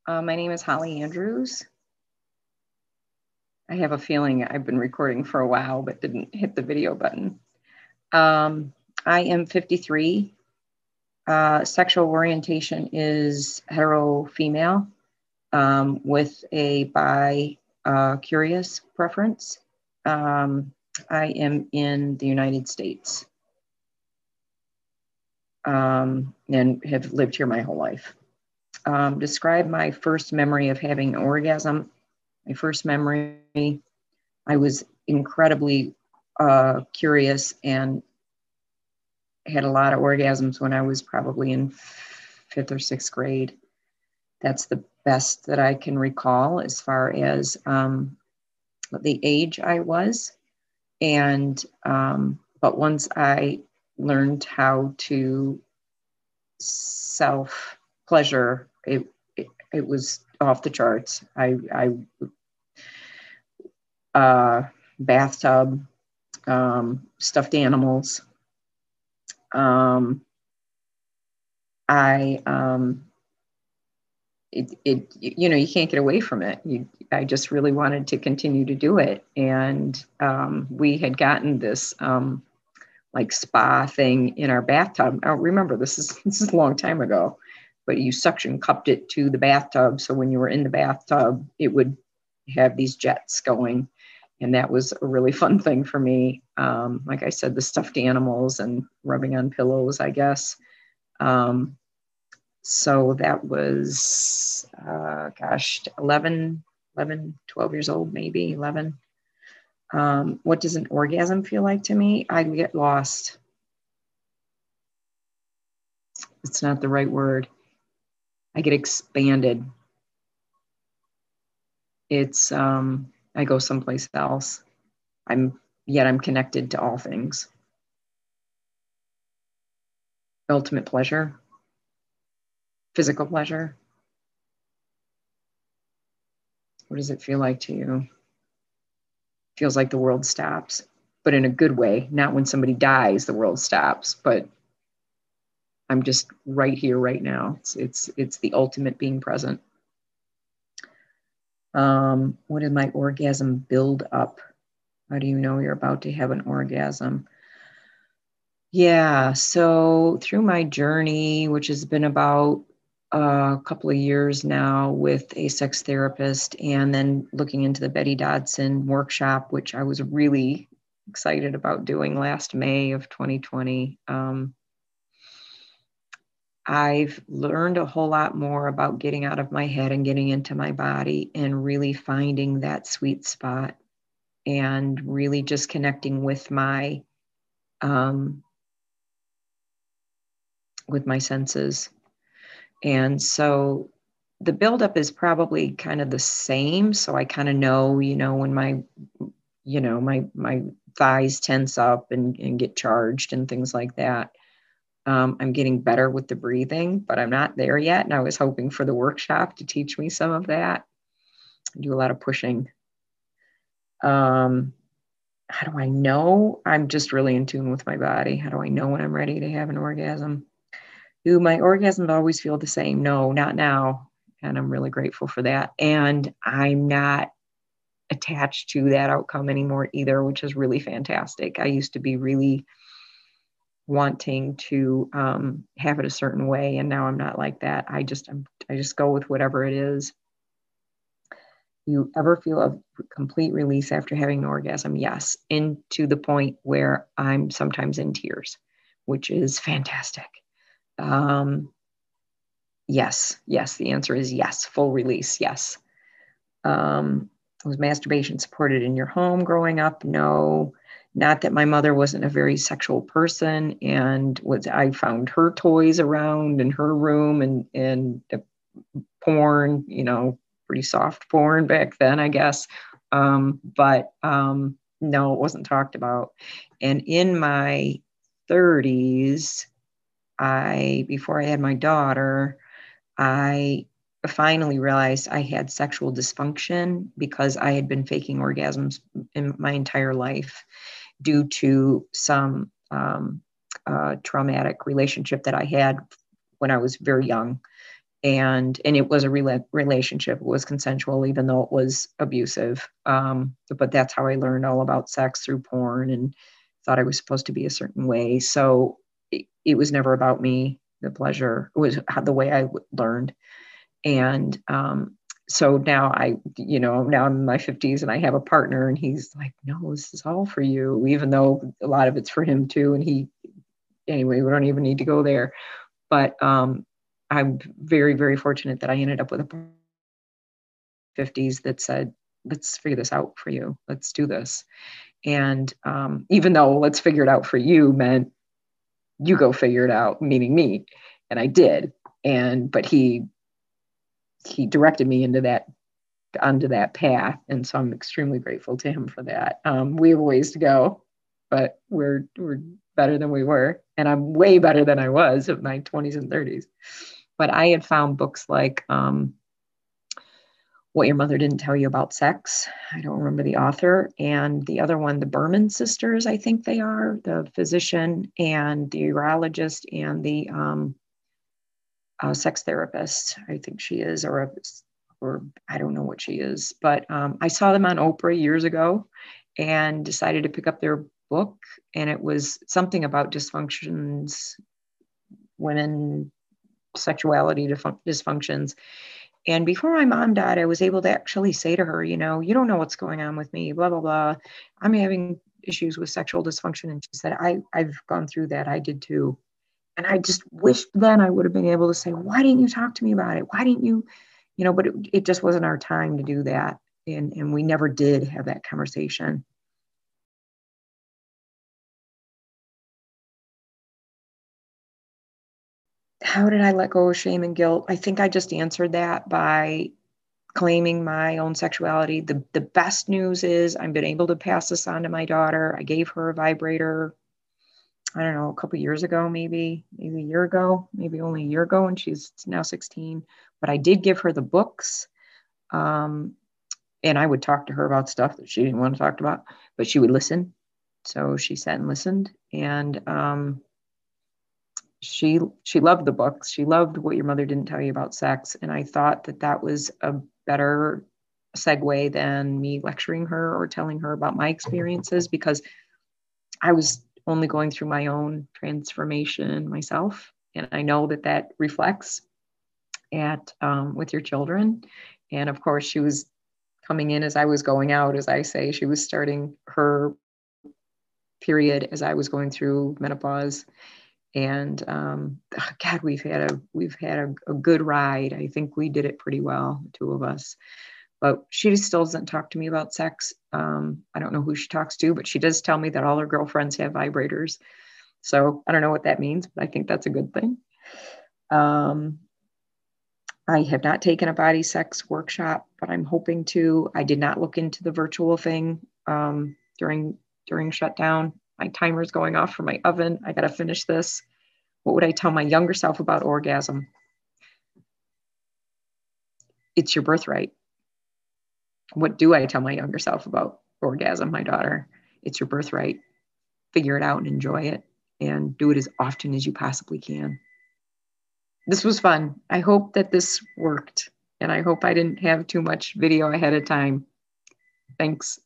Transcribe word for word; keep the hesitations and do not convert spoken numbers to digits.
Uh, my name is Holly Andrews. I have a feeling I've been recording for a while, but didn't hit the video button. Um, I am fifty-three. Uh, sexual orientation is hetero female um, with a bi uh, curious preference. Um, I am in the United States um, and have lived here my whole life. Um, describe my first memory of having an orgasm. My first memory, I was incredibly uh, curious and had a lot of orgasms when I was probably in fifth or sixth grade. That's the best that I can recall as far as um, the age I was. And, um, but once I learned how to self pleasure, it, it, it was off the charts. I, I, uh, bathtub, um, stuffed animals. Um, I, um, it, it, you know, you can't get away from it. You, I just really wanted to continue to do it. And um, we had gotten this um, like spa thing in our bathtub. Now, remember, this is, this is a long time ago, but you suction cupped it to the bathtub. So when you were in the bathtub, it would have these jets going. And that was a really fun thing for me. Um, like I said, the stuffed animals and rubbing on pillows, I guess. Um, so that was, uh, gosh, eleven, eleven, twelve years old, maybe eleven. Um, what does an orgasm feel like to me? I get lost. It's not the right word. I get expanded. It's, um, I go someplace else. I'm, yet I'm connected to all things. Ultimate pleasure. Physical pleasure. What does it feel like to you? Feels like the world stops, but in a good way. Not when somebody dies, the world stops, but I'm just right here, right now. It's it's it's the ultimate being present. Um, what did my orgasm build up? How do you know you're about to have an orgasm? Yeah, so through my journey, which has been about a couple of years now with a sex therapist, and then looking into the Betty Dodson workshop, which I was really excited about doing last May of twenty twenty. Um, I've learned a whole lot more about getting out of my head and getting into my body and really finding that sweet spot and really just connecting with my um, with my senses. And so the buildup is probably kind of the same. So I kind of know, you know, when my, you know, my my thighs tense up and, and get charged and things like that. Um, I'm getting better with the breathing, but I'm not there yet. And I was hoping for the workshop to teach me some of that. I do a lot of pushing. Um, how do I know? I'm just really in tune with my body. How do I know when I'm ready to have an orgasm? Do my orgasms always feel the same? No, not now. And I'm really grateful for that. And I'm not attached to that outcome anymore either, which is really fantastic. I used to be really wanting to um, have it a certain way, and now I'm not like that. I just I'm, I just go with whatever it is. You ever feel a complete release after having an orgasm? Yes, into the point where I'm sometimes in tears, which is fantastic. Um, yes, yes, the answer is yes. Full release, yes. Um, was masturbation supported in your home growing up? No. Not that my mother wasn't a very sexual person, and was I found her toys around in her room and and the porn, you know, pretty soft porn back then, I guess. Um, but um, no, it wasn't talked about. And in my thirties, I before I had my daughter, I finally realized I had sexual dysfunction because I had been faking orgasms in my entire life due to some um, uh, traumatic relationship that I had when I was very young. And, and it was a rela- relationship. It was consensual, even though it was abusive. Um, but that's how I learned all about sex, through porn, and thought I was supposed to be a certain way. So it, it was never about me. The pleasure was the way I learned. And, um, so now I, you know, now I'm in my fifties and I have a partner, and he's like, no, this is all for you, even though a lot of it's for him too. And he, anyway, we don't even need to go there. But um, I'm very, very fortunate that I ended up with a fifties that said, let's figure this out for you. Let's do this. And um, even though let's figure it out for you meant you go figure it out, meaning me. And I did. And, but he, he directed me into that, onto that path. And so I'm extremely grateful to him for that. Um, we have a ways to go, but we're, we're better than we were. And I'm way better than I was in my twenties and thirties. But I had found books like um, What Your Mother Didn't Tell You About Sex. I don't remember the author. And the other one, the Berman sisters, I think they are, the physician and the urologist and the um, uh, sex therapist. I think she is, or a, or I don't know what she is. But um, I saw them on Oprah years ago and decided to pick up their book. And it was something about dysfunctions, women, sexuality dysfunctions. And before my mom died, I was able to actually say to her, you know, you don't know what's going on with me, blah, blah, blah. I'm having issues with sexual dysfunction. And she said, I, I've gone through that. I did too. And I just wished then I would have been able to say, why didn't you talk to me about it? Why didn't you, you know, but it, it just wasn't our time to do that. And, and we never did have that conversation. How did I let go of shame and guilt? I think I just answered that by claiming my own sexuality. The, the best news is I've been able to pass this on to my daughter. I gave her a vibrator, I don't know, a couple years ago, maybe, maybe a year ago, maybe only a year ago, and she's now sixteen. But I did give her the books. Um, and I would talk to her about stuff that she didn't want to talk about, but she would listen. So she sat and listened. And um, she she loved the books. She loved What Your Mother Didn't Tell You About Sex. And I thought that that was a better segue than me lecturing her or telling her about my experiences, because I was only going through my own transformation myself. And I know that that reflects at um, with your children. And of course, she was coming in as I was going out, as I say. She was starting her period as I was going through menopause. And um, God, we've had a we've had a, a good ride. I think we did it pretty well, the two of us. But she still doesn't talk to me about sex. Um, I don't know who she talks to, but she does tell me that all her girlfriends have vibrators. So I don't know what that means, but I think that's a good thing. Um, I have not taken a body sex workshop, but I'm hoping to. I did not look into the virtual thing um, during during shutdown. My timer is going off for my oven. I got to finish this. What would I tell my younger self about orgasm? It's your birthright. What do I tell my younger self about orgasm, my daughter? It's your birthright. Figure it out and enjoy it, and do it as often as you possibly can. This was fun. I hope that this worked, and I hope I didn't have too much video ahead of time. Thanks.